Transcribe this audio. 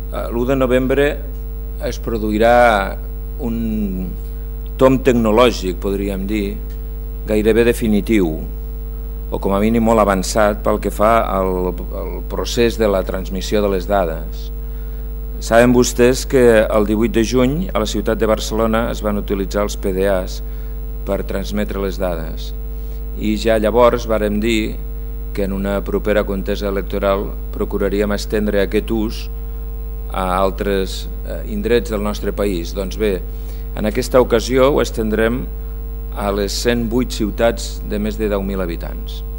l'1 de novembre es produirà un tomb tecnològic, podríem dir, gairebé definitiu, o com a mínim molt avançat pel que fa al procés de la transmissió de les dades. Saben vostès que el 18 de juny a la ciutat de Barcelona es van utilitzar els PDAs per transmetre les dades, i ja llavors vàrem dir que en una propera contesa electoral procuraríem estendre aquest ús a altres indrets del nostre país. Doncs bé, en aquesta ocasió ho estendrem a les 108 ciutats de més de 10.000 habitants.